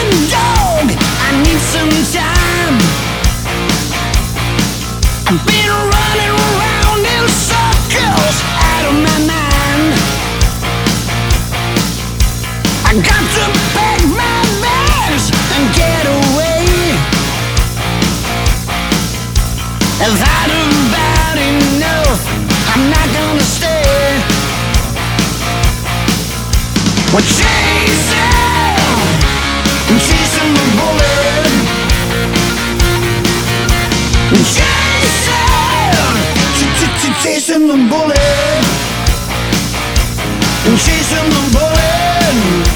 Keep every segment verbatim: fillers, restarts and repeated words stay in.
dog, I need some time. I've been running around in circles out of my mind. I got to pack my bags and get away. I've had about enough, I'm not gonna stay. We're chasing, chasing the bullet. Chasing, chasing the bullet. Chasing the bullet.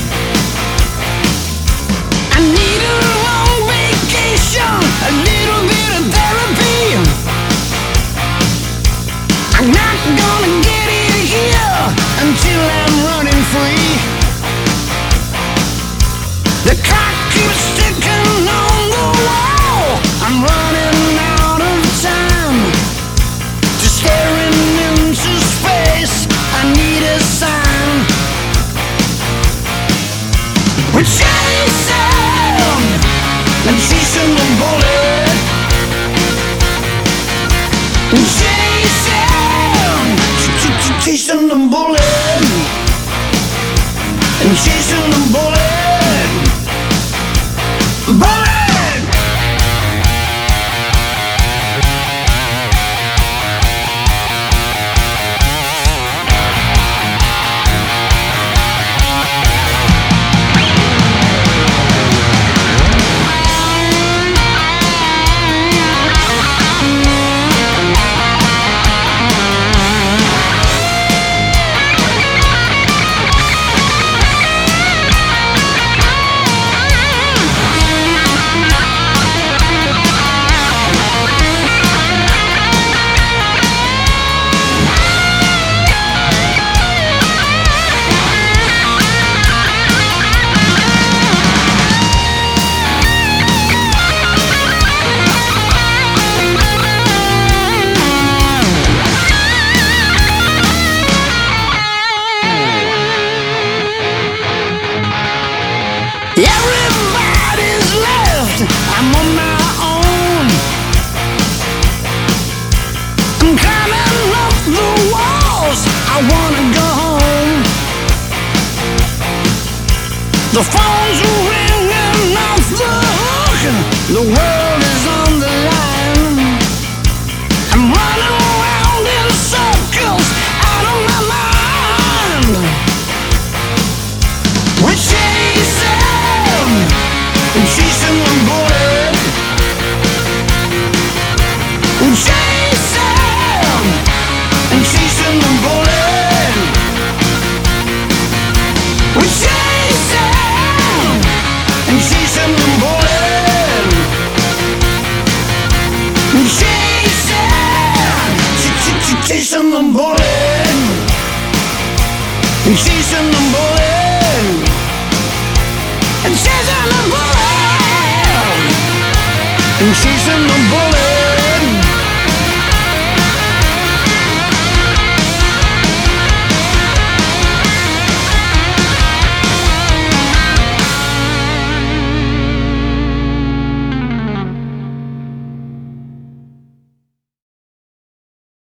I need a long vacation, a little bit of therapy. I'm not gonna get it here until I'm running free. The clock keeps ticking on the wall. I'm running out of time. Just staring into space, I need a sign. We're chasing and chasing the bullet. Chasing, chasing the bullet. And chasing the bullet. Bullet! Everybody's left, I'm on my own. I'm climbing up the walls, I wanna go home. The phone's ringing off the hook, the world is on the line. I'm running around in circles out of my mind. We're chasing and chasing the bullet. We're chasing and chasing the bullet. We're chasing and chasing the bullet. We're chasing, chasing the bullet. And chasing the bullet. And chasing the bullet. And chasing the bullet.